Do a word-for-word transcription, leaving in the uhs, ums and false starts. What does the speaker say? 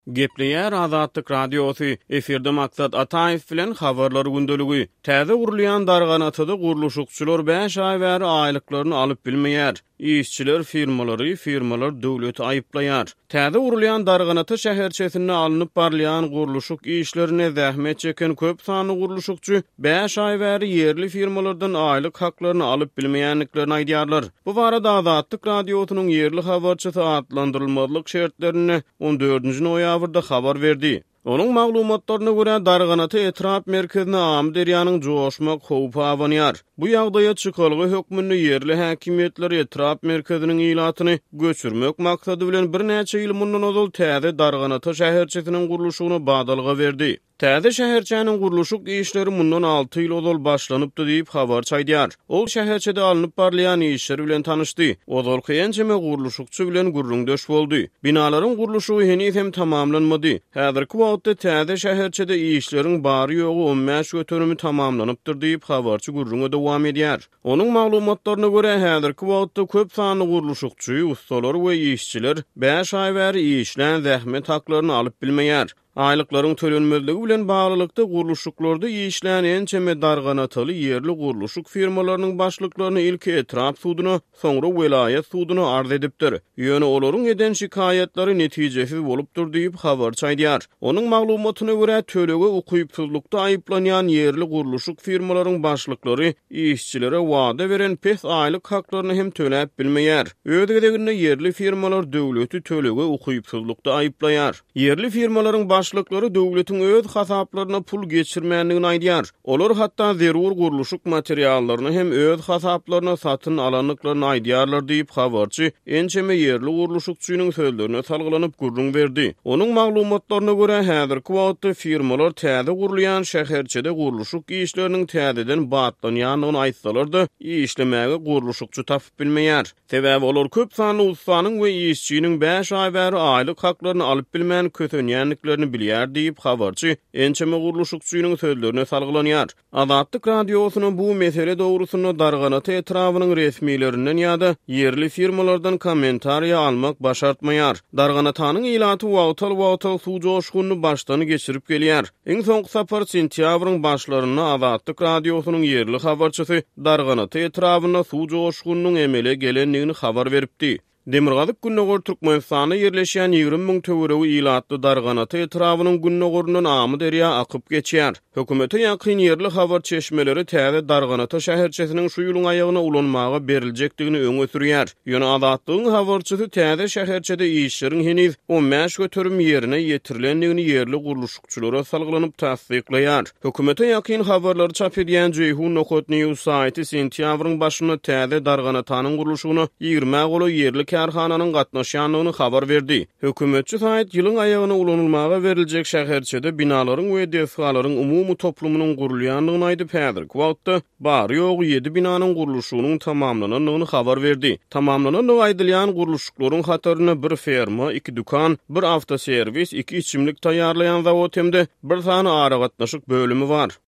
Gepleýär Azatlyk radiosy eferde maksat Ataýew bilen habarlar gündölügi. Täze gurulýan darganatyda guruluşykçylar beş ay bäri aýlyklaryny alyp bilmeýär. İşçiler firmalary, firmalar döwleti aýyplaýar. Täze gurulýan darganaty şäherçesinde alınıp barlayan guruluşyk işlerine zähmet çeken köp sanly guruluşykçy beş ay bäri yerli firmalardan aýlyk haklaryny alyp bilmeýänliklerini aýdýarlar. Bu barada Azatlyk radiosynyň yerli habarçysy adlandyrylmalyk şertlerini on dördünji noýabrda habar berdi. Onun maglumatlaryna görä darganaty etrap merkezine am derýanyň joşmak howpy awanýar. Bu ýagdaýa çykalygy hökmünde yerli häkimetler etrap merkeziniň ilatyny göçürmek maksady bilen bir näçe ýyl mundan ozal täze darganaty şäherçesiniň guruluşyny badalyga berdi. Täze şäherçäniň guruluşyk işleri mundan alty ýyl ozal başlanypdy diýip habar çaýdýar. Ol şäherçede alınıp barlayan işler bilen tanışdy. Ozal kynçymy guruluşykçy bilen gurrundaş boldy. Binalaryň guruluşy henüz hem tamamlanmady. Häzirki wagtda täze şäherçede işleriň bary ýogy on beş götürümi tamamlanypdyr diýip habarçy gurrunga dowam edýär. Onuň maglumatlaryna görä häzirki wagtda köp sanly guruluşykçy, ustalar we işçiler beş ay bäri işlen zähmet haklaryny alyp bilmeýär. Aýlyklaryň tölenmezligi bilen baglylykda guruluşyklarda işlän ençeme darganatyly yerli guruluşyk firmalarynyň başlyklaryny ilki etrap suduny, soňra welaýat suduny arz edipdir. Ýöne olaryň eden şikayetlary netijesiz bolupdyr diýip habar çaýdýar. Onuň maglumatyna görä tölege ukypsuzlukda aýyplanýan yerli guruluşyk firmalarynyň başlyklary işçilere wada beren pes aýlyk haklaryny hem töläp bilmeýär. Ödegedeginde yerli firmalar döwleti tölege ukypsuzlukda aýyplaýar. Yerli firmalaryň başlyklary döwletiň öz hasaplaryna pul geçirmänligini aýdýar. Olar hatda zerur guruluşyk materiallaryny hem öz hasaplaryna satyn alanlyklaryny aýdýarlar diýip habarçy ençeme yerli guruluşykçynyň sözlerine salgylanyp gurrun berdi. Onuň maglumatlaryna görä häzirki wagtda firmalar täze gurulýan şäherçede guruluşyk işleriniň täzeden batlanýanyny aýtsalar-da, işlemäge guruluşykçy tapyp bilmeýär. Sebäbi olar köp sanly ustanyň we işçiniň beş ay bäri aýlyk haklaryny alyp bilmän kösenýänliklerini bilýär diýip habarçy ençeme guruluşykçynyň sözlerine salgylanyar. Azatlyk radiosynyň bu mesele dogrusunda darganaty etrawynyň resmiýlerinden ýa-da yerli firmalardan kommentariýa almak başartmaýar. Darganatanyň ilaty wagtal-wagtal suw joşguny başdan geçirip gelýär. Iň soňky sapar sentýabryň başlaryna Azatlyk radiosynyň yerli habarçysy darganaty etrawyna suw joşgunyň emele gelenligini habar beripdi. Demirgazyk Günnägör Türkmenistana yerleşýän ýigrim miň töweregi ilatly darganaty etrawynyň Günnägöründen amy derýa akyp geçýär. Hökümete ýakyn yerli habar çeşmeleri täze darganaty şäherçesiniň şu ýylyň aýagyna ulanmaga beriljekdigini öňe sürýär. Ýöne Azatlygyň habarçysy täze şäherçede işleriň henüz on beş götürüm ýerine ýetirilendigini yerli guruluşykçylara salgylanyp tasdikleýär. Hökümete ýakyn habarlary çap edýän Ceyhun Nokot News saýty sentýabryň başyna täze darganatanyň guruluşyny ýigirme goly yerli karhananyň gatnaşýanlygyny habar berdi. Hökümetçi saýt ýylyň aýagyna ulanylmaga beriljek şäherçede binalaryň we defalaryň umumy toplumynyň gurulýanlygyny aýdyp häzirki wagtda bary ýogy ýedi binanyň guruluşynyň tamamlananyny habar berdi. Tamamlanan aýdylýan guruluşyklaryň hataryna bir ferma, iki dukan, bir awtoservis, iki içimlik taýýarlayan zawod hemde bir sany ara gatnaşyk bölümi bar.